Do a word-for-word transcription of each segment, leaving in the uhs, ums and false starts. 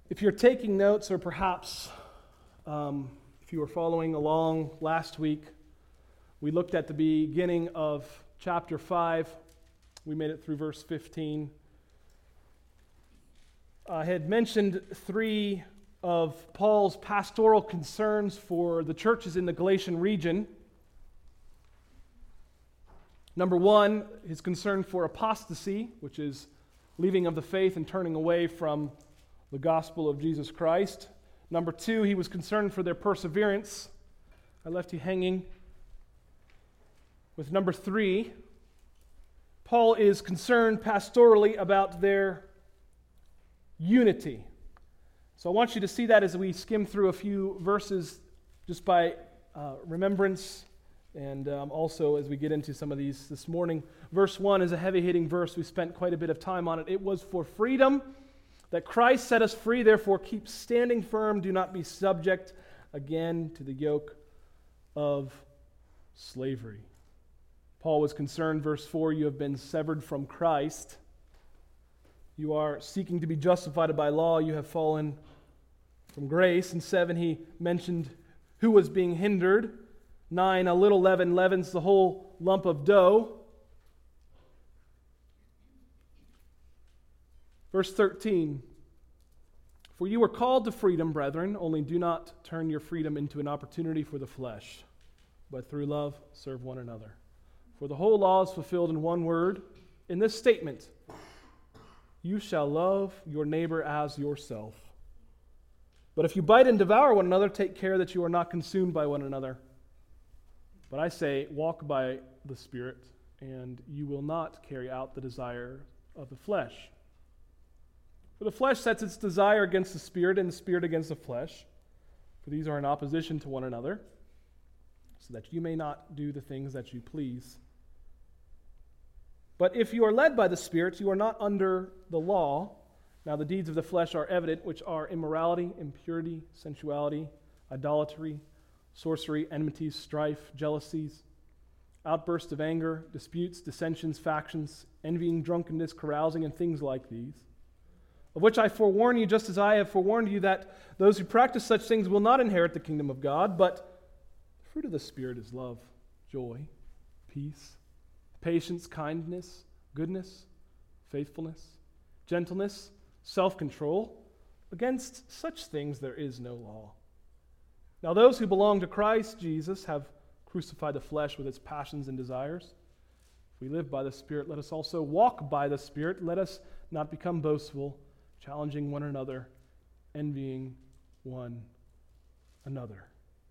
If you're taking notes, or perhaps um, if you were following along last week, we looked at the beginning of chapter five. We made it through verse fifteen. I had mentioned three of Paul's pastoral concerns for the churches in the Galatian region. Number one, his concern for apostasy, which is leaving of the faith and turning away from the gospel of Jesus Christ. Number two, he was concerned for their perseverance. I left you hanging with number three. Paul is concerned pastorally about their unity. So I want you to see that as we skim through a few verses just by uh, remembrance, and um, also as we get into some of these this morning. Verse one is a heavy-hitting verse. We spent quite a bit of time on it. It was for freedom that Christ set us free, therefore keep standing firm. Do not be subject again to the yoke of slavery. Paul was concerned, verse four, you have been severed from Christ. You are seeking to be justified by law. You have fallen from grace. And seven, he mentioned who was being hindered. Nine, a little leaven leavens the whole lump of dough. Verse thirteen, for you were called to freedom, brethren, only do not turn your freedom into an opportunity for the flesh, but through love serve one another. For the whole law is fulfilled in one word, in this statement, you shall love your neighbor as yourself. But if you bite and devour one another, take care that you are not consumed by one another. But I say, walk by the Spirit, and you will not carry out the desire of the flesh. For the flesh sets its desire against the Spirit, and the Spirit against the flesh. For these are in opposition to one another, so that you may not do the things that you please. But if you are led by the Spirit, you are not under the law. Now the deeds of the flesh are evident, which are immorality, impurity, sensuality, idolatry, sorcery, enmities, strife, jealousies, outbursts of anger, disputes, dissensions, factions, envying, drunkenness, carousing, and things like these, of which I forewarn you, just as I have forewarned you, that those who practice such things will not inherit the kingdom of God. But the fruit of the Spirit is love, joy, peace, patience, kindness, goodness, faithfulness, gentleness, self-control. Against such things there is no law. Now those who belong to Christ Jesus have crucified the flesh with its passions and desires. If we live by the Spirit, let us also walk by the Spirit. Let us not become boastful, challenging one another, envying one another.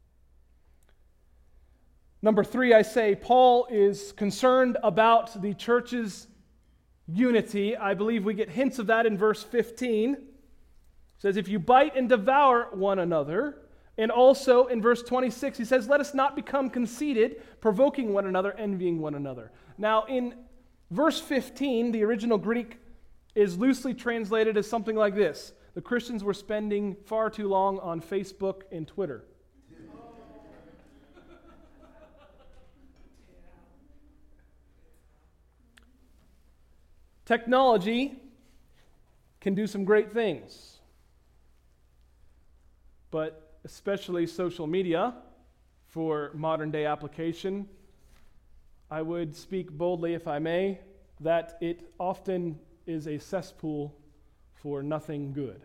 Number three, I say, Paul is concerned about the church's unity. I believe we get hints of that in verse fifteen. It says, if you bite and devour one another. And also in verse twenty-six, he says, let us not become conceited, provoking one another, envying one another. Now in verse fifteen, the original Greek is loosely translated as something like this. The Christians were spending far too long on Facebook and Twitter. Technology can do some great things, but especially social media for modern day application, I would speak boldly, if I may, that it often is a cesspool for nothing good.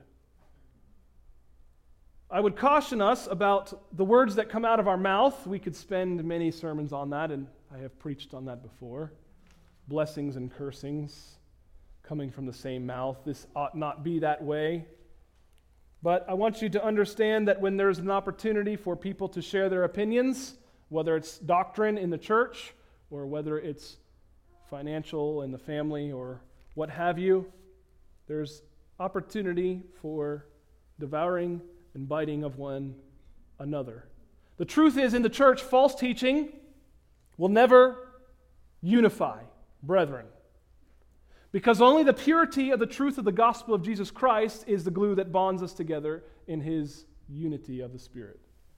I would caution us about the words that come out of our mouth. We could spend many sermons on that, and I have preached on that before. Blessings and cursings coming from the same mouth. This ought not be that way. But I want you to understand that when there's an opportunity for people to share their opinions, whether it's doctrine in the church or whether it's financial in the family or what have you, there's opportunity for devouring and biting of one another. The truth is, in the church, false teaching will never unify brethren, because only the purity of the truth of the gospel of Jesus Christ is the glue that bonds us together in His unity of the Spirit.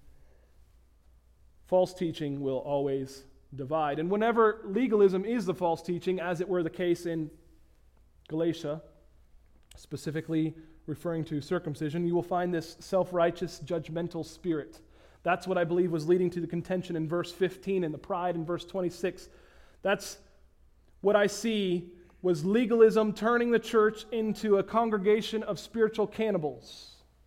False teaching will always divide. And whenever legalism is the false teaching, as it were the case in Galatia, specifically referring to circumcision, you will find this self-righteous, judgmental spirit. That's what I believe was leading to the contention in verse fifteen and the pride in verse twenty-six. That's what I see was legalism turning the church into a congregation of spiritual cannibals.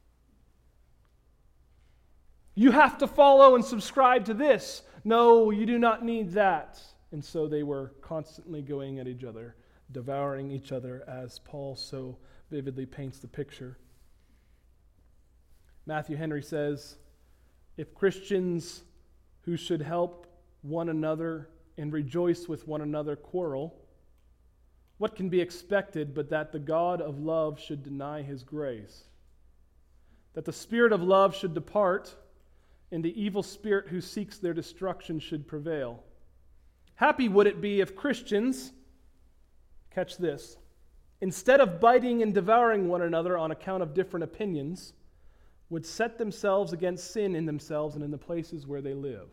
You have to follow and subscribe to this. No, you do not need that. And so they were constantly going at each other, devouring each other, as Paul so vividly paints the picture. Matthew Henry says, if Christians who should help one another and rejoice with one another quarrel, what can be expected but that the God of love should deny his grace? That the spirit of love should depart, and the evil spirit who seeks their destruction should prevail. Happy would it be if Christians, catch this, instead of biting and devouring one another on account of different opinions, would set themselves against sin in themselves and in the places where they live.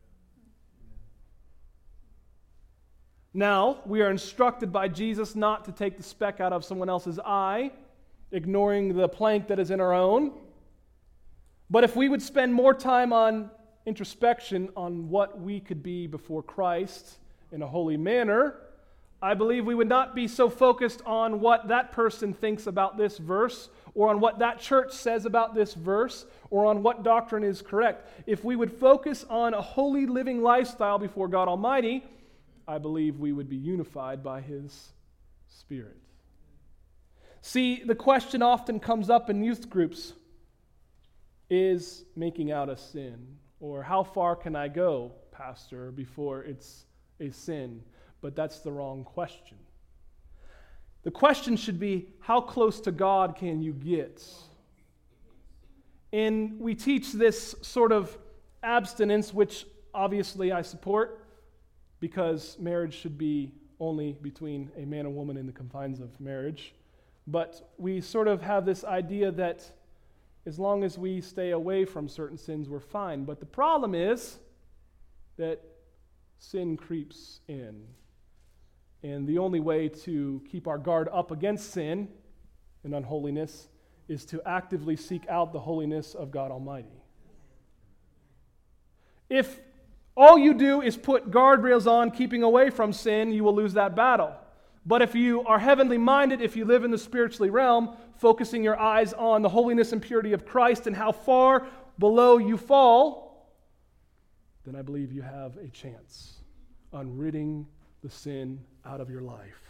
Now, we are instructed by Jesus not to take the speck out of someone else's eye, ignoring the plank that is in our own. But if we would spend more time on introspection on what we could be before Christ in a holy manner, I believe we would not be so focused on what that person thinks about this verse, or on what that church says about this verse, or on what doctrine is correct. If we would focus on a holy living lifestyle before God Almighty, I believe we would be unified by His Spirit. See, the question often comes up in youth groups, is making out a sin? Or how far can I go, Pastor, before it's a sin? But that's the wrong question. The question should be, how close to God can you get? And we teach this sort of abstinence, which obviously I support, because marriage should be only between a man and woman in the confines of marriage. But we sort of have this idea that as long as we stay away from certain sins, we're fine. But the problem is that sin creeps in. And the only way to keep our guard up against sin and unholiness is to actively seek out the holiness of God Almighty. If all you do is put guardrails on, keeping away from sin, you will lose that battle. But if you are heavenly minded, if you live in the spiritually realm, focusing your eyes on the holiness and purity of Christ and how far below you fall, then I believe you have a chance on ridding the sin out of your life.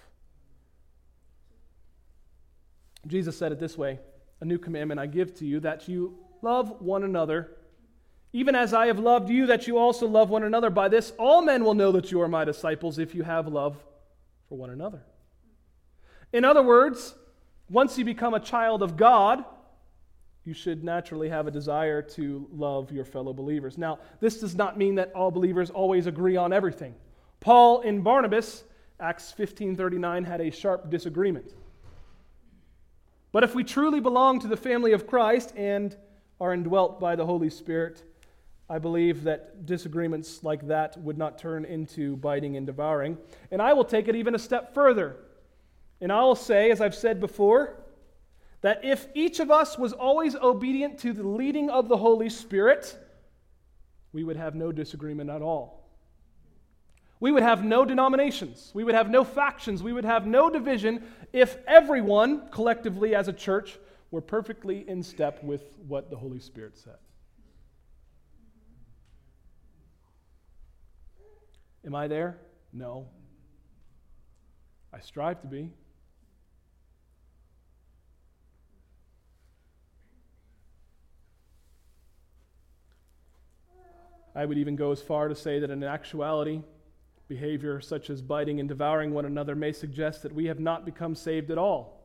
Jesus said it this way, a new commandment I give to you, that you love one another, even as I have loved you, that you also love one another. By this, all men will know that you are my disciples, if you have love for one another. In other words, once you become a child of God, you should naturally have a desire to love your fellow believers. Now, this does not mean that all believers always agree on everything. Paul and Barnabas, Acts fifteen thirty-nine, had a sharp disagreement. But if we truly belong to the family of Christ and are indwelt by the Holy Spirit, I believe that disagreements like that would not turn into biting and devouring. And I will take it even a step further. And I will say, as I've said before, that if each of us was always obedient to the leading of the Holy Spirit, we would have no disagreement at all. We would have no denominations. We would have no factions. We would have no division if everyone, collectively as a church, were perfectly in step with what the Holy Spirit said. Am I there? No. I strive to be. I would even go as far to say that in actuality, behavior such as biting and devouring one another may suggest that we have not become saved at all.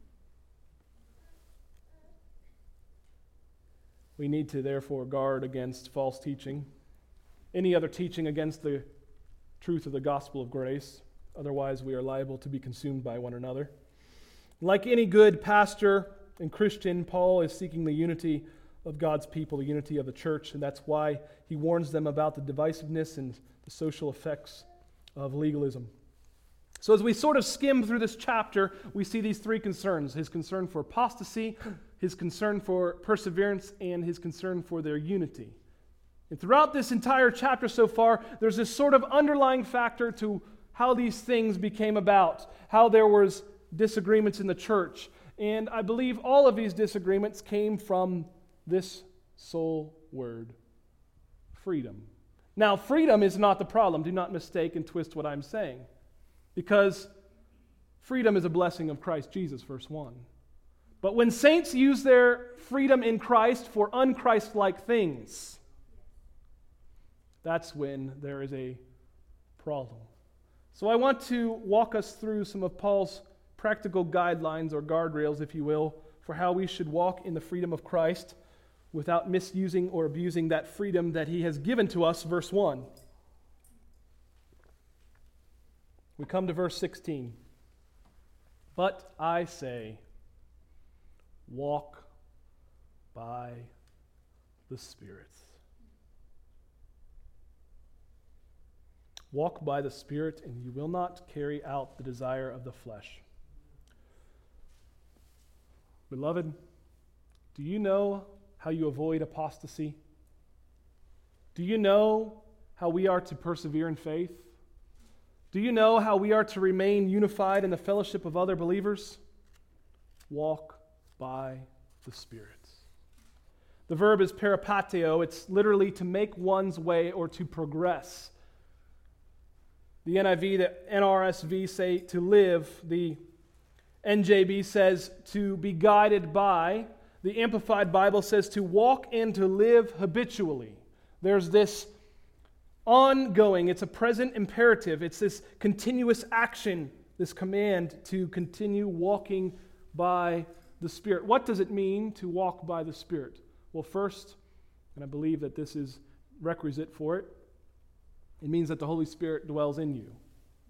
We need to therefore guard against false teaching, any other teaching against the truth of the gospel of grace. Otherwise, we are liable to be consumed by one another. Like any good pastor and Christian, Paul is seeking the unity of God's people, the unity of the church, and that's why he warns them about the divisiveness and the social effects of legalism. So as we sort of skim through this chapter, we see these three concerns: his concern for apostasy, his concern for perseverance, and his concern for their unity. And throughout this entire chapter so far, there's this sort of underlying factor to how these things became about, how there was disagreements in the church. And I believe all of these disagreements came from this sole word: freedom. Now, freedom is not the problem. Do not mistake and twist what I'm saying. Because freedom is a blessing of Christ Jesus, verse one. But when saints use their freedom in Christ for un-Christ-like things, that's when there is a problem. So I want to walk us through some of Paul's practical guidelines, or guardrails, if you will, for how we should walk in the freedom of Christ without misusing or abusing that freedom that he has given to us, verse one. We come to verse sixteen. But I say, walk by the Spirit. Walk by the Spirit, and you will not carry out the desire of the flesh. Beloved, do you know how you avoid apostasy? Do you know how we are to persevere in faith? Do you know how we are to remain unified in the fellowship of other believers? Walk by the Spirit. The verb is peripateo. It's literally to make one's way or to progress. The N I V, the N R S V say to live. The N J B says to be guided by. The Amplified Bible says to walk and to live habitually. There's this ongoing, it's a present imperative. It's this continuous action, this command to continue walking by the Spirit. What does it mean to walk by the Spirit? Well, first, and I believe that this is requisite for it, it means that the Holy Spirit dwells in you.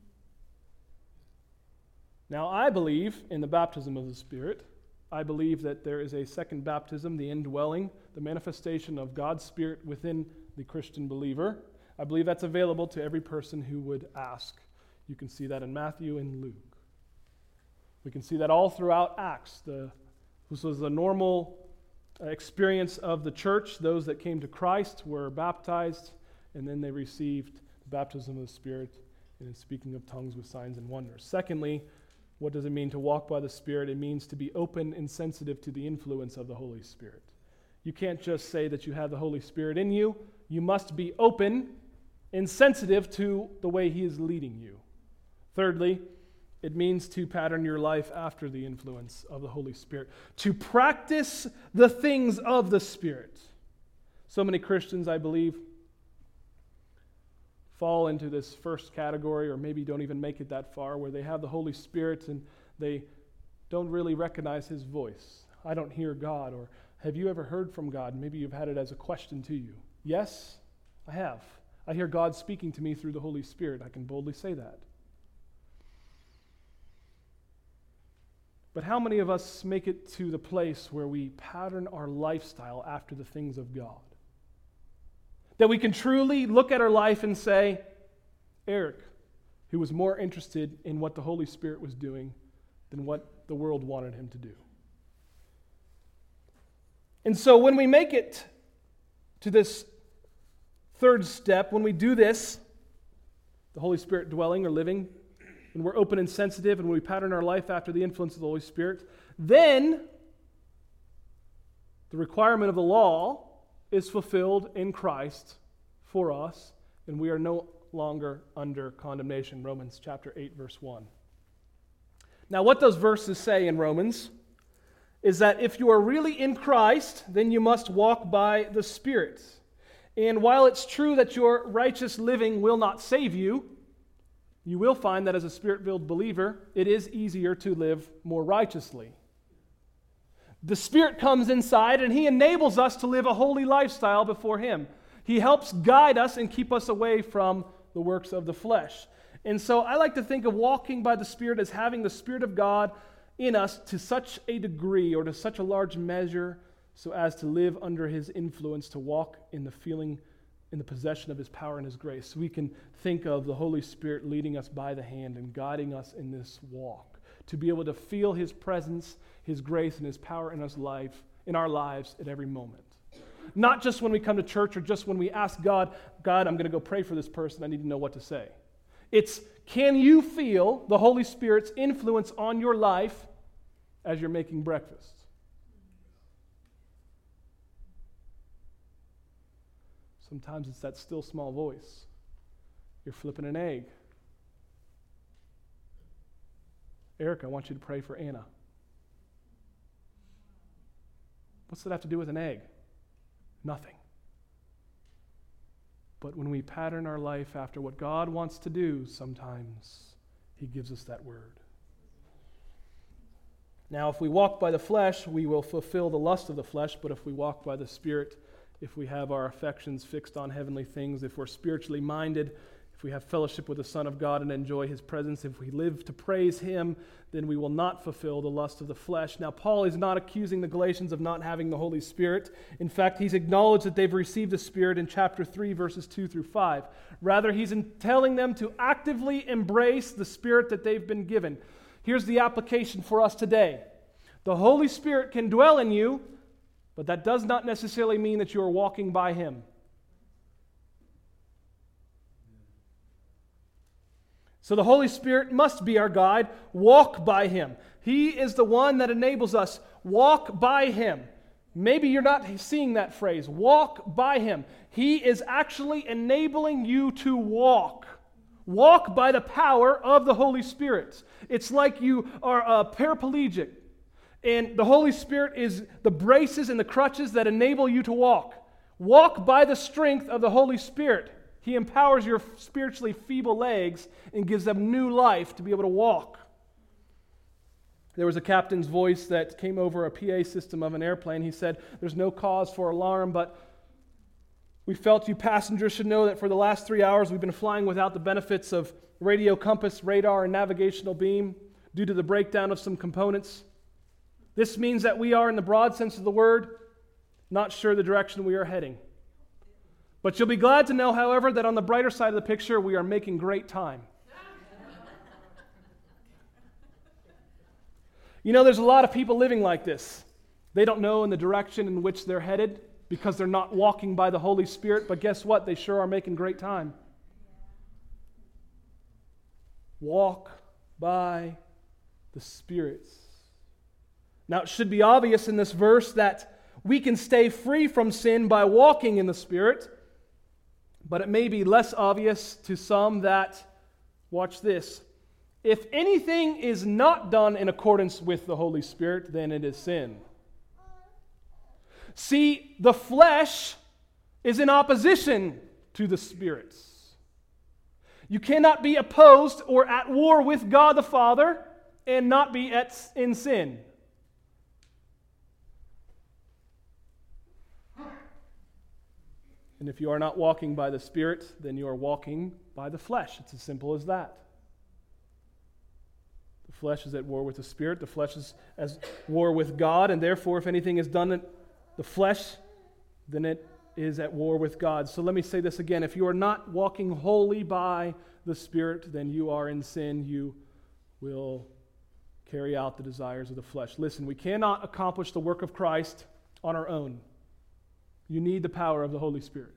Now, I believe in the baptism of the Spirit. I believe that there is a second baptism, the indwelling, the manifestation of God's Spirit within the Christian believer. I believe that's available to every person who would ask. You can see that in Matthew and Luke. We can see that all throughout Acts. The, this was the normal experience of the church. Those that came to Christ were baptized, and then they received the baptism of the Spirit, and in speaking of tongues with signs and wonders. Secondly, what does it mean to walk by the Spirit? It means to be open and sensitive to the influence of the Holy Spirit. You can't just say that you have the Holy Spirit in you. You must be open and sensitive to the way He is leading you. Thirdly, it means to pattern your life after the influence of the Holy Spirit, to practice the things of the Spirit. So many Christians, I believe, fall into this first category, or maybe don't even make it that far, where they have the Holy Spirit and they don't really recognize His voice. I don't hear God, or have you ever heard from God? Maybe you've had it as a question to you. Yes, I have. I hear God speaking to me through the Holy Spirit. I can boldly say that. But how many of us make it to the place where we pattern our lifestyle after the things of God? That we can truly look at our life and say, Eric, who was more interested in what the Holy Spirit was doing than what the world wanted him to do. And so when we make it to this third step, when we do this, the Holy Spirit dwelling or living, when we're open and sensitive and we pattern our life after the influence of the Holy Spirit, then the requirement of the law is fulfilled in Christ for us, and we are no longer under condemnation. Romans chapter eight, verse one. Now, what those verses say in Romans is that if you are really in Christ, then you must walk by the Spirit. And while it's true that your righteous living will not save you, you will find that as a Spirit-filled believer, it is easier to live more righteously. The Spirit comes inside and He enables us to live a holy lifestyle before Him. He helps guide us and keep us away from the works of the flesh. And so I like to think of walking by the Spirit as having the Spirit of God in us to such a degree or to such a large measure so as to live under His influence, to walk in the feeling in the possession of his power and his grace. We can think of the Holy Spirit leading us by the hand and guiding us in this walk, to be able to feel his presence, his grace, and his power in, us life, in our lives at every moment. Not just when we come to church or just when we ask God, God, I'm going to go pray for this person, I need to know what to say. It's, can you feel the Holy Spirit's influence on your life as you're making breakfast? Sometimes it's that still small voice. You're flipping an egg. Eric, I want you to pray for Anna. What's that have to do with an egg? Nothing. But when we pattern our life after what God wants to do, sometimes he gives us that word. Now, if we walk by the flesh, we will fulfill the lust of the flesh, but if we walk by the Spirit, if we have our affections fixed on heavenly things, if we're spiritually minded, if we have fellowship with the Son of God and enjoy his presence, if we live to praise him, then we will not fulfill the lust of the flesh. Now, Paul is not accusing the Galatians of not having the Holy Spirit. In fact, he's acknowledged that they've received the Spirit in chapter three, verses two through five. Rather, he's in telling them to actively embrace the Spirit that they've been given. Here's the application for us today. The Holy Spirit can dwell in you, but that does not necessarily mean that you are walking by him. So the Holy Spirit must be our guide. Walk by him. He is the one that enables us. Walk by him. Maybe you're not seeing that phrase. Walk by him. He is actually enabling you to walk. Walk by the power of the Holy Spirit. It's like you are a paraplegic, and the Holy Spirit is the braces and the crutches that enable you to walk. Walk by the strength of the Holy Spirit. He empowers your spiritually feeble legs and gives them new life to be able to walk. There was a captain's voice that came over a P A system of an airplane. He said, "There's no cause for alarm, but we felt you passengers should know that for the last three hours we've been flying without the benefits of radio, compass, radar, and navigational beam due to the breakdown of some components. This means that we are, in the broad sense of the word, not sure the direction we are heading. But you'll be glad to know, however, that on the brighter side of the picture, we are making great time." You know, there's a lot of people living like this. They don't know in the direction in which they're headed because they're not walking by the Holy Spirit, but guess what? They sure are making great time. Walk by the Spirit. Now, it should be obvious in this verse that we can stay free from sin by walking in the Spirit, but it may be less obvious to some that, watch this, if anything is not done in accordance with the Holy Spirit, then it is sin. See, the flesh is in opposition to the Spirit. You cannot be opposed or at war with God the Father and not be at, in sin. And if you are not walking by the Spirit, then you are walking by the flesh. It's as simple as that. The flesh is at war with the Spirit. The flesh is at war with God, and therefore, if anything is done in the flesh, then it is at war with God. So let me say this again. If you are not walking wholly by the Spirit, then you are in sin. You will carry out the desires of the flesh. Listen, we cannot accomplish the work of Christ on our own. You need the power of the Holy Spirit.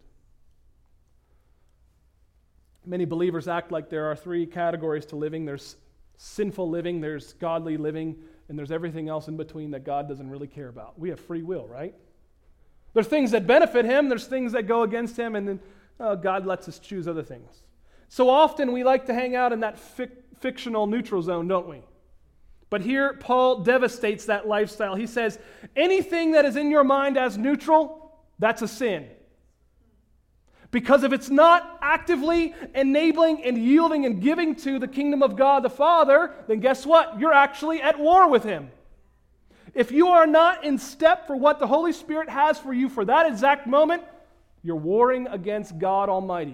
Many believers act like there are three categories to living. There's sinful living, there's godly living, and there's everything else in between that God doesn't really care about. We have free will, right? There's things that benefit Him, there's things that go against Him, and then uh, God lets us choose other things. So often we like to hang out in that fic- fictional neutral zone, don't we? But here Paul devastates that lifestyle. He says, anything that is in your mind as neutral, that's a sin. Because if it's not actively enabling and yielding and giving to the kingdom of God the Father, then guess what? You're actually at war with Him. If you are not in step for what the Holy Spirit has for you for that exact moment, you're warring against God Almighty.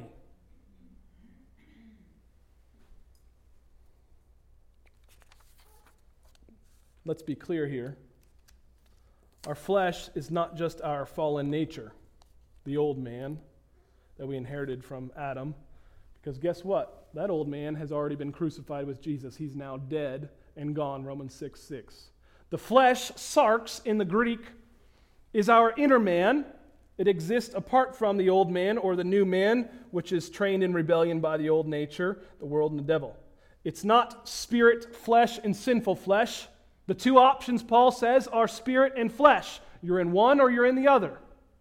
Let's be clear here. Our flesh is not just our fallen nature, the old man. that we inherited from Adam. Because guess what? That old man has already been crucified with Jesus. He's now dead and gone, Romans six six. The flesh, sarx in the Greek, is our inner man. It exists apart from the old man or the new man, which is trained in rebellion by the old nature, the world, and the devil. It's not spirit, flesh, and sinful flesh. The two options, Paul says, are spirit and flesh. You're in one or you're in the other.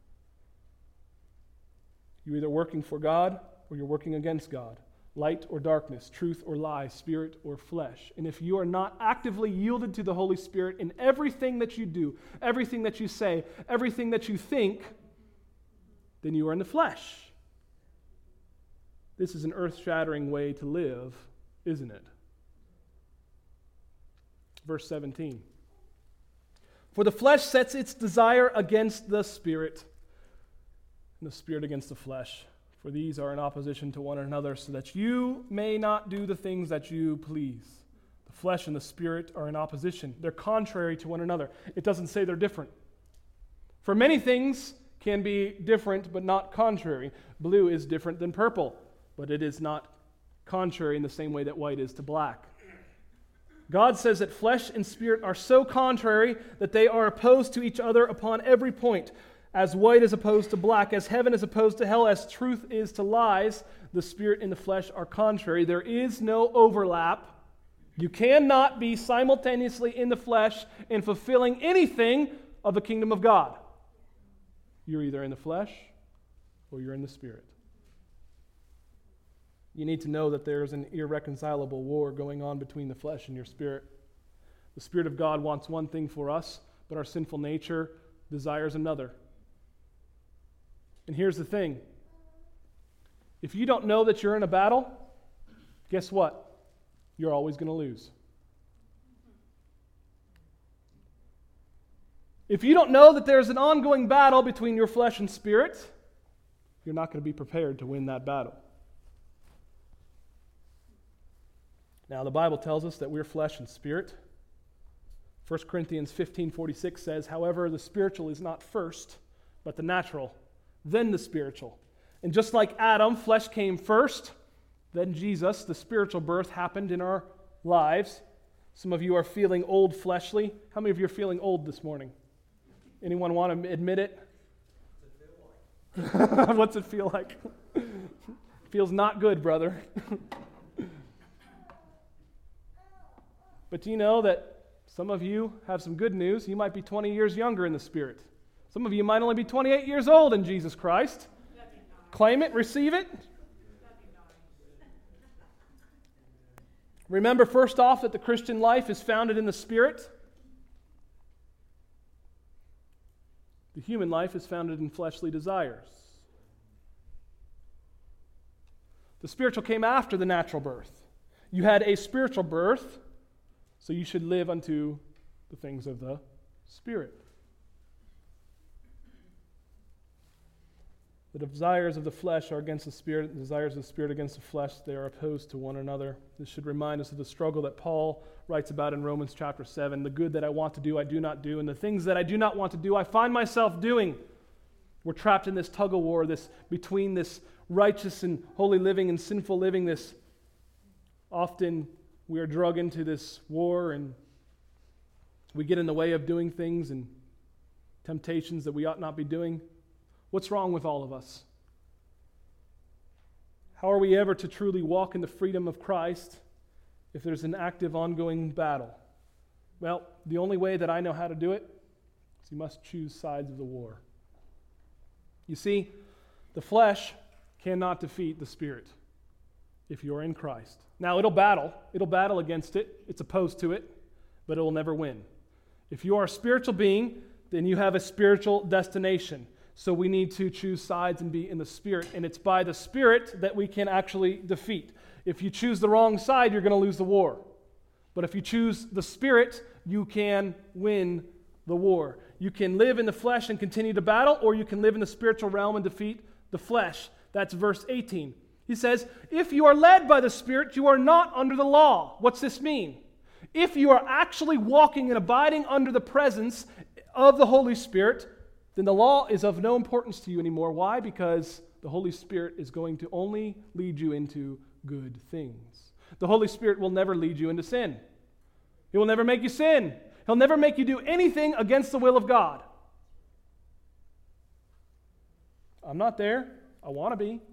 You're either working for God or you're working against God. Light or darkness, truth or lie, spirit or flesh. And if you are not actively yielded to the Holy Spirit in everything that you do, everything that you say, everything that you think, then you are in the flesh. This is an earth-shattering way to live, isn't it? Verse seventeen. For the flesh sets its desire against the spirit, and the spirit against the flesh. For these are in opposition to one another, so that you may not do the things that you please. The flesh and the spirit are in opposition. They're contrary to one another. It doesn't say they're different. For many things can be different, but not contrary. Blue is different than purple, but it is not contrary in the same way that white is to black. God says that flesh and spirit are so contrary that they are opposed to each other upon every point. As white is opposed to black, as heaven is opposed to hell, as truth is to lies, the spirit and the flesh are contrary. There is no overlap. You cannot be simultaneously in the flesh and fulfilling anything of the kingdom of God. You're either in the flesh or you're in the spirit. You need to know that there is an irreconcilable war going on between the flesh and your spirit. The Spirit of God wants one thing for us, but our sinful nature desires another. And here's the thing. If you don't know that you're in a battle, guess what? You're always going to lose. If you don't know that there's an ongoing battle between your flesh and spirit, you're not going to be prepared to win that battle. Now, the Bible tells us that we're flesh and spirit. First Corinthians fifteen forty-six says, however, the spiritual is not first, but the natural, then the spiritual. And just like Adam, flesh came first, then Jesus, the spiritual birth, happened in our lives. Some of you are feeling old fleshly. How many of you are feeling old this morning? Anyone want to admit it? What's it feel like? Feels not good, brother. But do you know that some of you have some good news? You might be twenty years younger in the Spirit. Some of you might only be twenty-eight years old in Jesus Christ. Claim it, receive it. Remember, first off, that the Christian life is founded in the Spirit. The human life is founded in fleshly desires. The spiritual came after the natural birth. You had a spiritual birth, so you should live unto the things of the Spirit. The desires of the flesh are against the Spirit, the desires of the Spirit against the flesh. They are opposed to one another. This should remind us of the struggle that Paul writes about in Romans chapter seven. The good that I want to do, I do not do, and the things that I do not want to do, I find myself doing. We're trapped in this tug-of-war, this between this righteous and holy living and sinful living. This often we are drug into this war, and we get in the way of doing things and temptations that we ought not be doing. What's wrong with all of us? How are we ever to truly walk in the freedom of Christ if there's an active, ongoing battle? Well, the only way that I know how to do it is you must choose sides of the war. You see, the flesh cannot defeat the Spirit if you're in Christ. Now, it'll battle. It'll battle against it. It's opposed to it, but it will never win. If you are a spiritual being, then you have a spiritual destination. So we need to choose sides and be in the Spirit. And it's by the Spirit that we can actually defeat. If you choose the wrong side, you're going to lose the war. But if you choose the Spirit, you can win the war. You can live in the flesh and continue to battle, or you can live in the spiritual realm and defeat the flesh. That's verse eighteen. He says, if you are led by the Spirit, you are not under the law. What's this mean? If you are actually walking and abiding under the presence of the Holy Spirit, then the law is of no importance to you anymore. Why? Because the Holy Spirit is going to only lead you into good things. The Holy Spirit will never lead you into sin. He will never make you sin. He'll never make you do anything against the will of God. I'm not there. I want to be.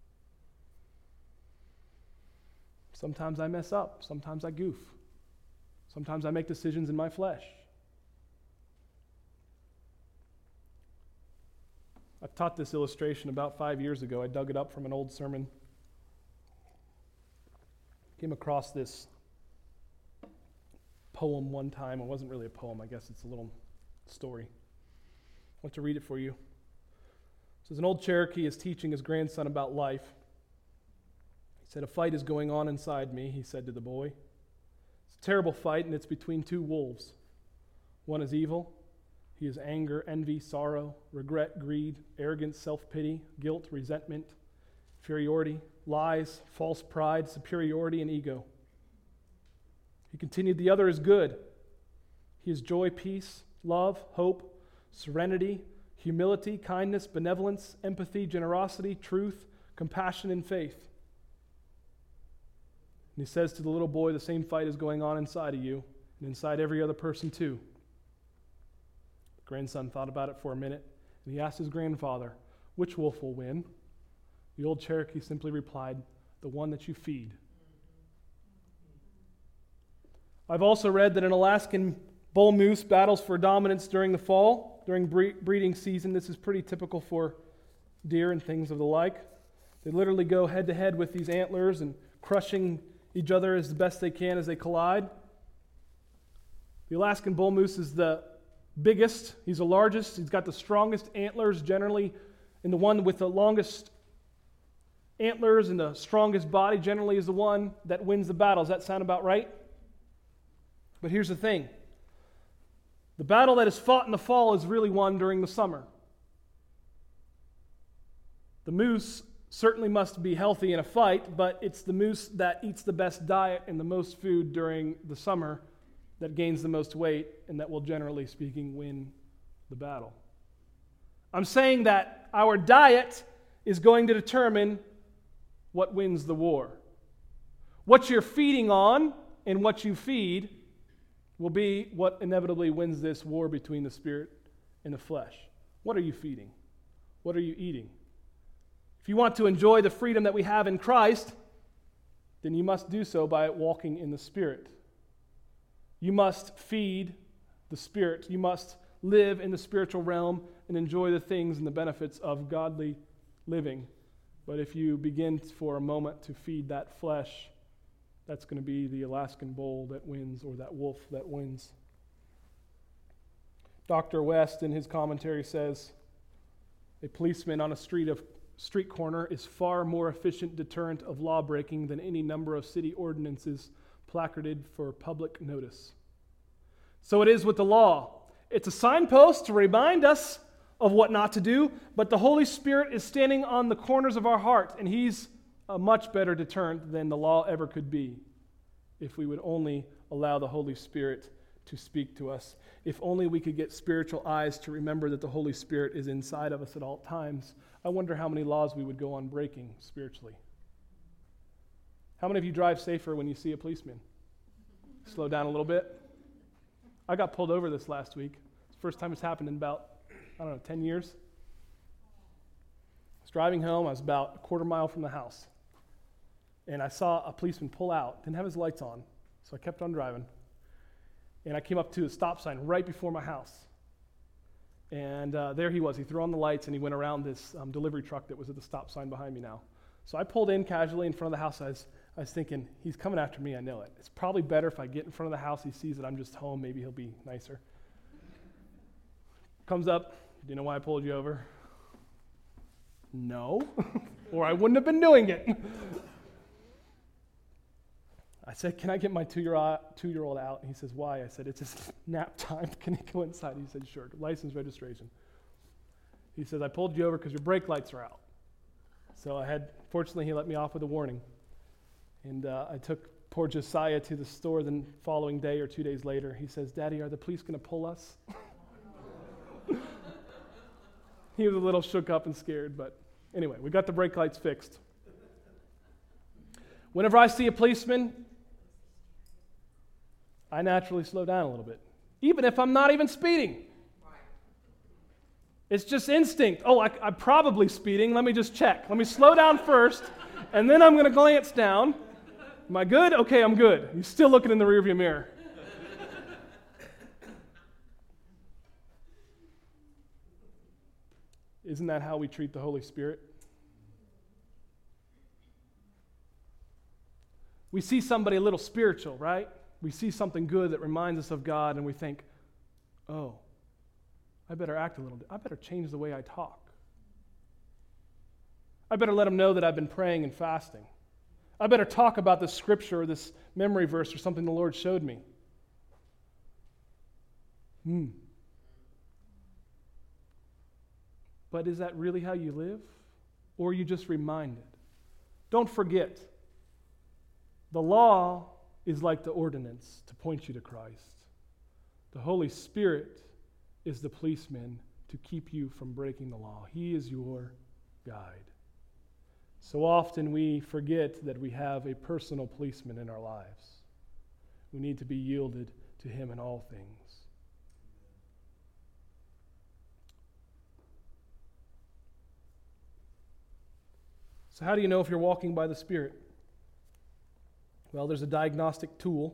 Sometimes I mess up. Sometimes I goof. Sometimes I make decisions in my flesh. I taught this illustration about five years ago. I dug it up from an old sermon. Came across this poem one time. It wasn't really a poem. I guess it's a little story. I want to read it for you. It says, an old Cherokee is teaching his grandson about life. He said, a fight is going on inside me, he said to the boy. It's a terrible fight, and it's between two wolves. One is evil. He is anger, envy, sorrow, regret, greed, arrogance, self-pity, guilt, resentment, inferiority, lies, false pride, superiority, and ego. He continued, the other is good. He is joy, peace, love, hope, serenity, humility, kindness, benevolence, empathy, generosity, truth, compassion, and faith. And he says to the little boy, the same fight is going on inside of you and inside every other person too. The grandson thought about it for a minute, and he asked his grandfather, which wolf will win? The old Cherokee simply replied, the one that you feed. I've also read that an Alaskan bull moose battles for dominance during the fall, during bre- breeding season. This is pretty typical for deer and things of the like. They literally go head to head with these antlers and crushing each other as the best they can as they collide. The Alaskan bull moose is the biggest. He's the largest. He's got the strongest antlers generally, and the one with the longest antlers and the strongest body generally is the one that wins the battle. Does that sound about right? But here's the thing. The battle that is fought in the fall is really won during the summer. The moose certainly must be healthy in a fight, but it's the moose that eats the best diet and the most food during the summer that gains the most weight and that will, generally speaking, win the battle. I'm saying that our diet is going to determine what wins the war. What you're feeding on and what you feed will be what inevitably wins this war between the spirit and the flesh. What are you feeding? What are you eating? If you want to enjoy the freedom that we have in Christ, then you must do so by walking in the Spirit. You must feed the Spirit. You must live in the spiritual realm and enjoy the things and the benefits of godly living. But if you begin for a moment to feed that flesh, that's going to be the Alaskan bull that wins, or that wolf that wins. Doctor West, in his commentary, says, a policeman on a street of street corner is far more efficient deterrent of law-breaking than any number of city ordinances placarded for public notice. So it is with the law. It's a signpost to remind us of what not to do, but the Holy Spirit is standing on the corners of our heart, and He's a much better deterrent than the law ever could be if we would only allow the Holy Spirit to speak to us. If only we could get spiritual eyes to remember that the Holy Spirit is inside of us at all times. I wonder how many laws we would go on breaking spiritually. How many of you drive safer when you see a policeman? Slow down a little bit. I got pulled over this last week. It's the first time it's happened in about, I don't know, ten years. I was driving home. I was about a quarter mile from the house. And I saw a policeman pull out. Didn't have his lights on, so I kept on driving. And I came up to a stop sign right before my house. And uh, there he was. He threw on the lights, and he went around this um, delivery truck that was at the stop sign behind me now. So I pulled in casually in front of the house. I was, I was thinking, he's coming after me, I know it. It's probably better if I get in front of the house, he sees that I'm just home, maybe he'll be nicer. Comes up, do you know why I pulled you over? No, or I wouldn't have been doing it. I said, can I get my two-year-old, two-year-old out? And he says, why? I said, it's his nap time. Can he go inside? He said, sure. License, registration. He says, I pulled you over because your brake lights are out. So I had, fortunately, he let me off with a warning. And uh, I took poor Josiah to the store the following day or two days later. He says, Daddy, are the police going to pull us? He was a little shook up and scared, but anyway, we got the brake lights fixed. Whenever I see a policeman, I naturally slow down a little bit, even if I'm not even speeding. It's just instinct. Oh, I, I'm probably speeding. Let me just check. Let me slow down first, and then I'm going to glance down. Am I good? Okay, I'm good. You're still looking in the rearview mirror. Isn't that how we treat the Holy Spirit? We see somebody a little spiritual, right? We see something good that reminds us of God, and we think, oh, I better act a little bit. I better change the way I talk. I better let them know that I've been praying and fasting. I better talk about this scripture or this memory verse or something the Lord showed me. Hmm. But is that really how you live? Or are you just reminded? Don't forget, the law is like the ordinance to point you to Christ. The Holy Spirit is the policeman to keep you from breaking the law. He is your guide. So often we forget that we have a personal policeman in our lives. We need to be yielded to him in all things. So how do you know if you're walking by the Spirit? Well, there's a diagnostic tool.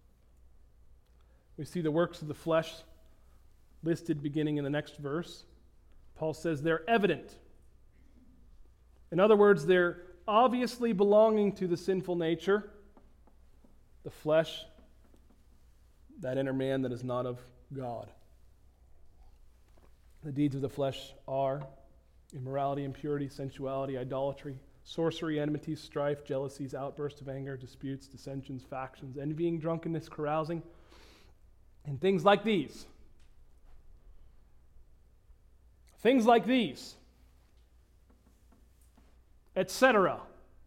We see the works of the flesh listed beginning in the next verse. Paul says they're evident. In other words, they're obviously belonging to the sinful nature, the flesh, that inner man that is not of God. The deeds of the flesh are immorality, impurity, sensuality, idolatry, sorcery, enmity, strife, jealousies, outbursts of anger, disputes, dissensions, factions, envying, drunkenness, carousing, and things like these. Things like these, et cetera.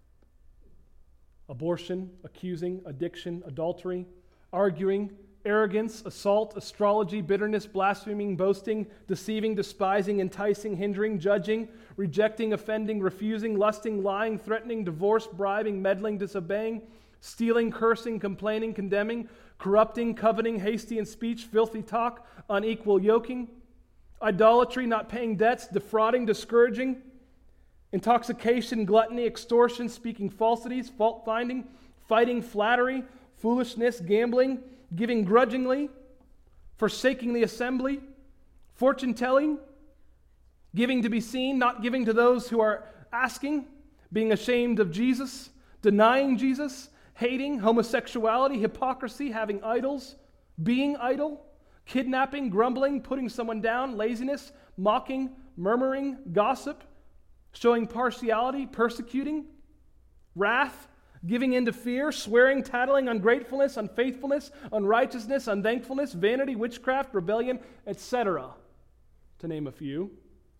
Abortion, accusing, addiction, adultery, arguing, arrogance, assault, astrology, bitterness, blaspheming, boasting, deceiving, despising, enticing, hindering, judging, rejecting, offending, refusing, lusting, lying, threatening, divorce, bribing, meddling, disobeying, stealing, cursing, complaining, condemning, corrupting, coveting, hasty in speech, filthy talk, unequal yoking, idolatry, not paying debts, defrauding, discouraging, intoxication, gluttony, extortion, speaking falsities, fault-finding, fighting, flattery, foolishness, gambling, giving grudgingly, forsaking the assembly, fortune-telling, giving to be seen, not giving to those who are asking, being ashamed of Jesus, denying Jesus, hating, homosexuality, hypocrisy, having idols, being idle, kidnapping, grumbling, putting someone down, laziness, mocking, murmuring, gossip, showing partiality, persecuting, wrath, giving in to fear, swearing, tattling, ungratefulness, unfaithfulness, unrighteousness, unthankfulness, vanity, witchcraft, rebellion, et cetera, to name a few.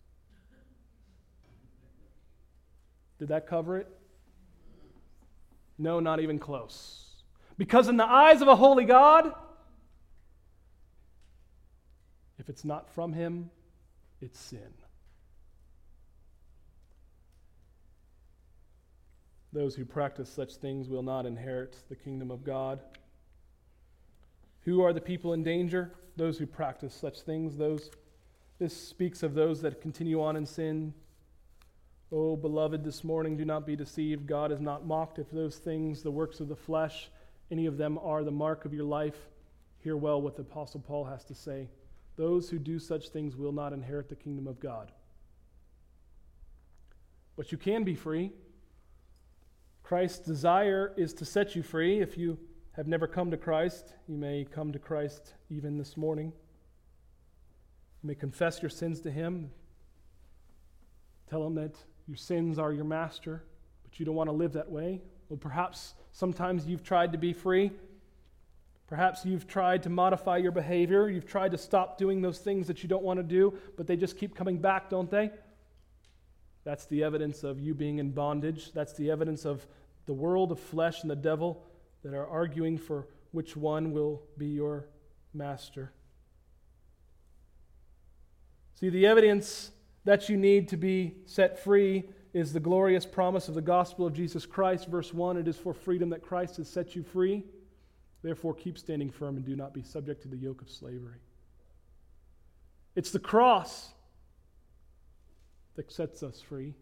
Did that cover it? No, not even close. Because in the eyes of a holy God, if it's not from Him, it's sin. Those who practice such things will not inherit the kingdom of God. Who are the people in danger? Those who practice such things. Those. This speaks of those that continue on in sin. Oh, beloved, this morning do not be deceived. God is not mocked. If those things, the works of the flesh, any of them are the mark of your life, hear well what the Apostle Paul has to say. Those who do such things will not inherit the kingdom of God. But you can be free. Christ's desire is to set you free. If you have never come to Christ, you may come to Christ even this morning. You may confess your sins to Him. Tell Him that your sins are your master, but you don't want to live that way. Well, perhaps sometimes you've tried to be free. Perhaps you've tried to modify your behavior. You've tried to stop doing those things that you don't want to do, but they just keep coming back, don't they? That's the evidence of you being in bondage. That's the evidence of the world of flesh and the devil that are arguing for which one will be your master. See, the evidence that you need to be set free is the glorious promise of the gospel of Jesus Christ. Verse one, it is for freedom that Christ has set you free. Therefore, keep standing firm and do not be subject to the yoke of slavery. It's the cross that sets us free.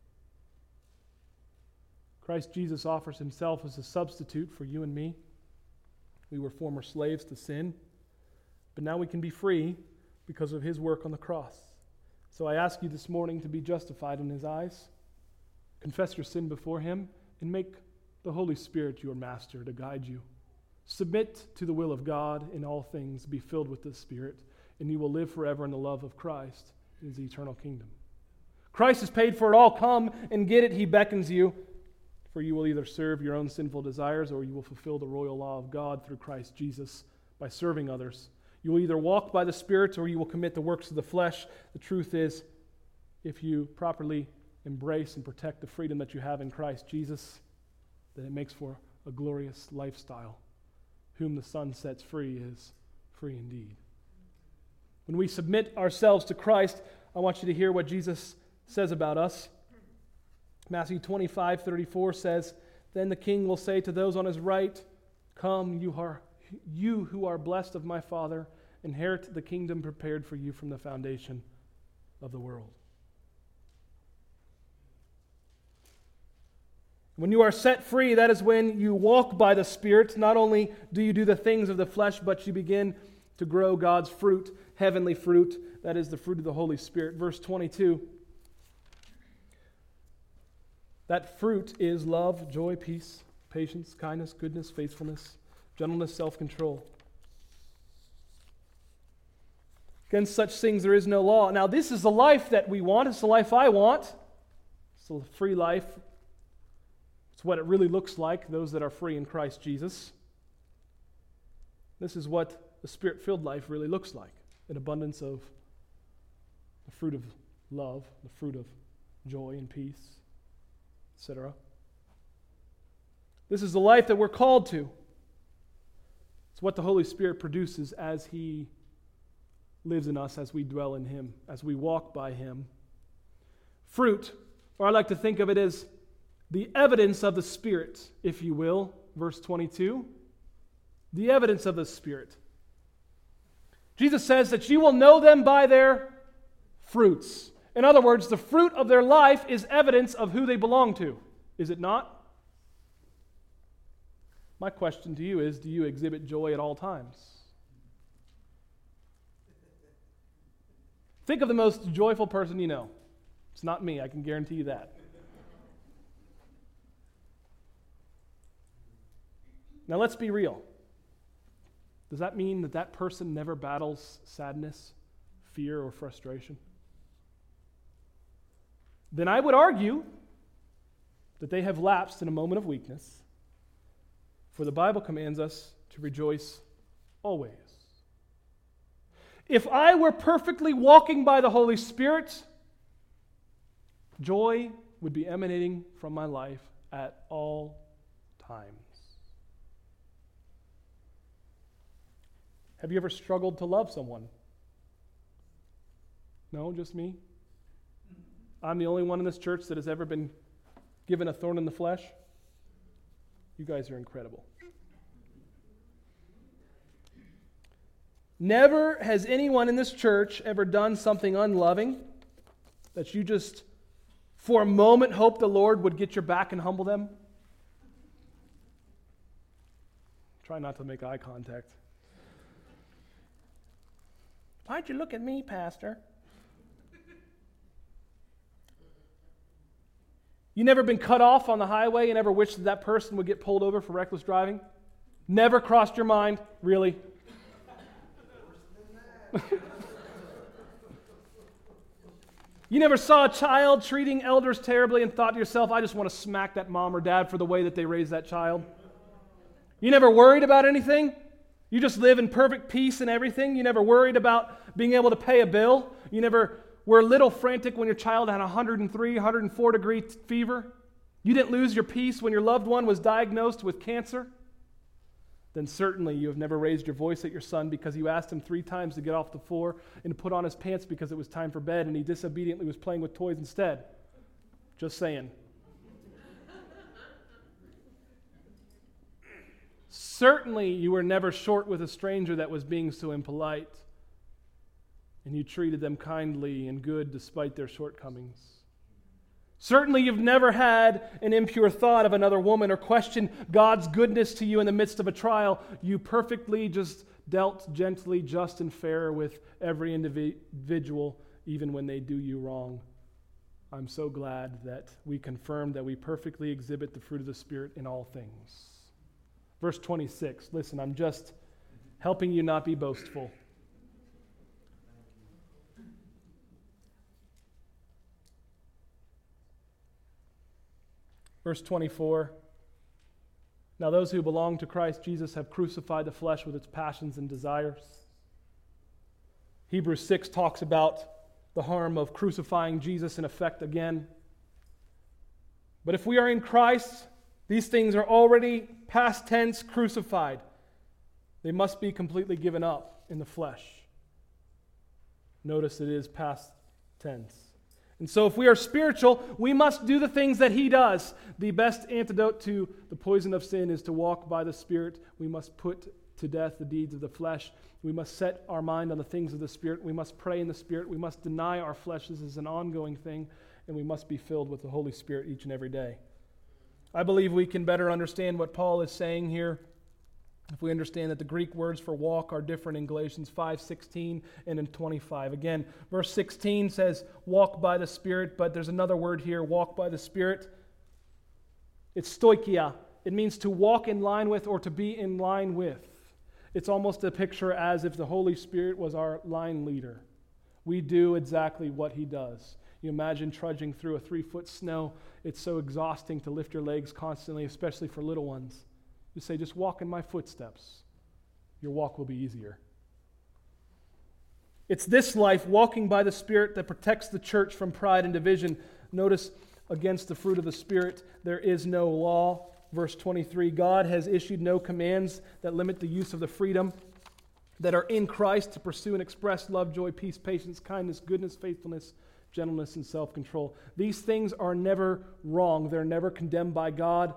Christ Jesus offers himself as a substitute for you and me. We were former slaves to sin, but now we can be free because of his work on the cross. So I ask you this morning to be justified in his eyes. Confess your sin before him and make the Holy Spirit your master to guide you. Submit to the will of God in all things. Be filled with the Spirit, and you will live forever in the love of Christ in his eternal kingdom. Christ has paid for it all. Come and get it. He beckons you. For you will either serve your own sinful desires or you will fulfill the royal law of God through Christ Jesus by serving others. You will either walk by the Spirit or you will commit the works of the flesh. The truth is, if you properly embrace and protect the freedom that you have in Christ Jesus, then it makes for a glorious lifestyle. Whom the Son sets free is free indeed. When we submit ourselves to Christ, I want you to hear what Jesus says about us. Matthew twenty-five thirty-four says, "Then the king will say to those on his right, 'Come, you are you who are blessed of my Father, inherit the kingdom prepared for you from the foundation of the world.'" When you are set free, that is when you walk by the Spirit. Not only do you do the things of the flesh, but you begin to grow God's fruit, heavenly fruit. That is the fruit of the Holy Spirit. Verse twenty-two. That fruit is love, joy, peace, patience, kindness, goodness, faithfulness, gentleness, self-control. Against such things there is no law. Now this is the life that we want. It's the life I want. It's a free life. It's what it really looks like, those that are free in Christ Jesus. This is what the Spirit-filled life really looks like. An abundance of the fruit of love, the fruit of joy and peace, et cetera. This is the life that we're called to. It's what the Holy Spirit produces as he lives in us, as we dwell in him, as we walk by him. Fruit, or I like to think of it as the evidence of the Spirit, if you will. Verse twenty-two. The evidence of the Spirit. Jesus says that you will know them by their fruits. In other words, the fruit of their life is evidence of who they belong to. Is it not? My question to you is, do you exhibit joy at all times? Think of the most joyful person you know. It's not me, I can guarantee you that. Now let's be real. Does that mean that that person never battles sadness, fear, or frustration? Then I would argue that they have lapsed in a moment of weakness, for the Bible commands us to rejoice always. If I were perfectly walking by the Holy Spirit, joy would be emanating from my life at all times. Have you ever struggled to love someone? No, just me? I'm the only one in this church that has ever been given a thorn in the flesh? You guys are incredible. Never has anyone in this church ever done something unloving that you just, for a moment, hope the Lord would get your back and humble them? Try not to make eye contact. Why'd you look at me, Pastor? You never been cut off on the highway and ever wished that that person would get pulled over for reckless driving? Never crossed your mind? Really? You never saw a child treating elders terribly and thought to yourself, I just want to smack that mom or dad for the way that they raised that child? You never worried about anything? You just live in perfect peace and everything? You never worried about being able to pay a bill? You never were a little frantic when your child had one hundred three, one hundred four degree fever? You didn't lose your peace when your loved one was diagnosed with cancer? then certainly you have never raised your voice at your son because you asked him three times to get off the floor and to put on his pants because it was time for bed, and he disobediently was playing with toys instead. Just saying. Certainly you were never short with a stranger that was being so impolite, and you treated them kindly and good despite their shortcomings. Certainly you've never had an impure thought of another woman or questioned God's goodness to you in the midst of a trial. You perfectly just dealt gently, just and fair with every individual, even when they do you wrong. I'm so glad that we confirmed that we perfectly exhibit the fruit of the Spirit in all things. Verse twenty-six, listen, I'm just helping you not be boastful. Verse twenty-four, now those who belong to Christ Jesus have crucified the flesh with its passions and desires. Hebrews six talks about the harm of crucifying Jesus in effect again. But if we are in Christ, these things are already past tense crucified. They must be completely given up in the flesh. Notice it is past tense. And so if we are spiritual, we must do the things that he does. The best antidote to the poison of sin is to walk by the Spirit. We must put to death the deeds of the flesh. We must set our mind on the things of the Spirit. We must pray in the Spirit. We must deny our flesh. This is an ongoing thing, and we must be filled with the Holy Spirit each and every day. I believe we can better understand what Paul is saying here if we understand that the Greek words for walk are different in Galatians five sixteen and in twenty-five. Again, verse sixteen says, walk by the Spirit, but there's another word here, walk by the Spirit. It's stoicheia. It means to walk in line with or to be in line with. It's almost a picture as if the Holy Spirit was our line leader. We do exactly what he does. You imagine trudging through a three-foot snow. It's so exhausting to lift your legs constantly, especially for little ones. You say, just walk in my footsteps. Your walk will be easier. It's this life, walking by the Spirit, that protects the church from pride and division. Notice, against the fruit of the Spirit, there is no law. Verse twenty-three, God has issued no commands that limit the use of the freedom that are in Christ to pursue and express love, joy, peace, patience, kindness, goodness, faithfulness, gentleness, and self-control. These things are never wrong. They're never condemned by God.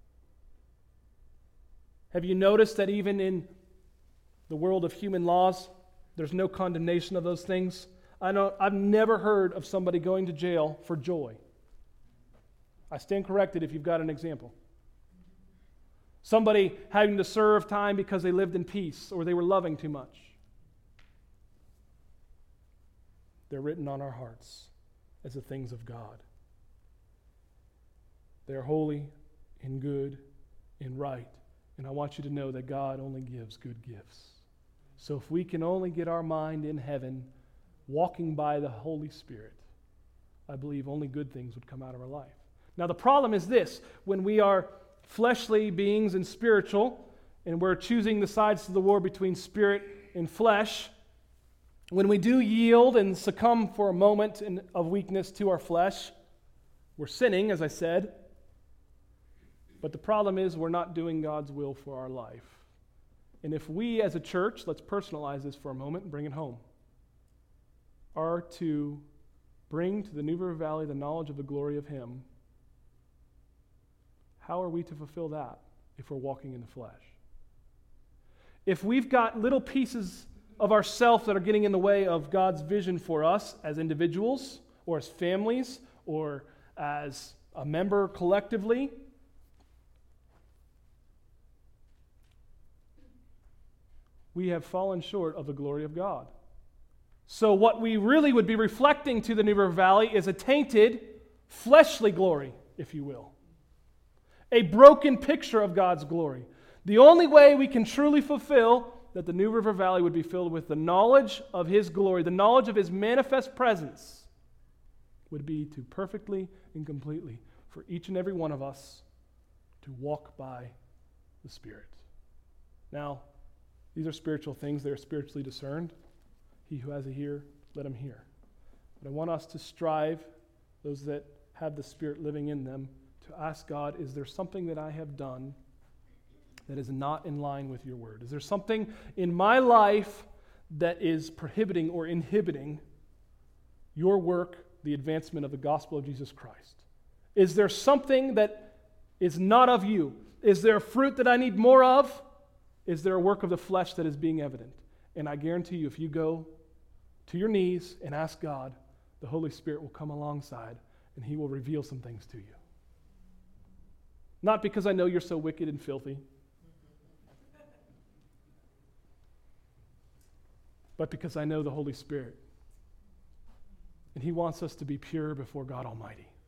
Have you noticed that even in the world of human laws, there's no condemnation of those things? I know, I've never heard of somebody going to jail for joy. I stand corrected if you've got an example. Somebody having to serve time because they lived in peace or they were loving too much. They're written on our hearts as the things of God. They are holy and good and right. And I want you to know that God only gives good gifts. So if we can only get our mind in heaven, walking by the Holy Spirit, I believe only good things would come out of our life. Now the problem is this: when we are fleshly beings and spiritual, and we're choosing the sides of the war between spirit and flesh, when we do yield and succumb for a moment in, of weakness to our flesh, we're sinning, as I said. But the problem is we're not doing God's will for our life. And if we as a church, let's personalize this for a moment and bring it home, are to bring to the New River Valley the knowledge of the glory of Him, how are we to fulfill that if we're walking in the flesh? If we've got little pieces of ourself that are getting in the way of God's vision for us as individuals or as families or as a member collectively, we have fallen short of the glory of God. So what we really would be reflecting to the New River Valley is a tainted, fleshly glory, if you will. A broken picture of God's glory. The only way we can truly fulfill that the New River Valley would be filled with the knowledge of His glory, the knowledge of His manifest presence, would be to perfectly and completely, for each and every one of us, to walk by the Spirit. Now, these are spiritual things. They are spiritually discerned. He who has a ear, let him hear. But I want us to strive, those that have the Spirit living in them, to ask God, is there something that I have done that is not in line with your word? Is there something in my life that is prohibiting or inhibiting your work, the advancement of the gospel of Jesus Christ? Is there something that is not of you? Is there a fruit that I need more of? Is there a work of the flesh that is being evident? And I guarantee you, if you go to your knees and ask God, the Holy Spirit will come alongside and he will reveal some things to you. Not because I know you're so wicked and filthy, but because I know the Holy Spirit. And he wants us to be pure before God Almighty.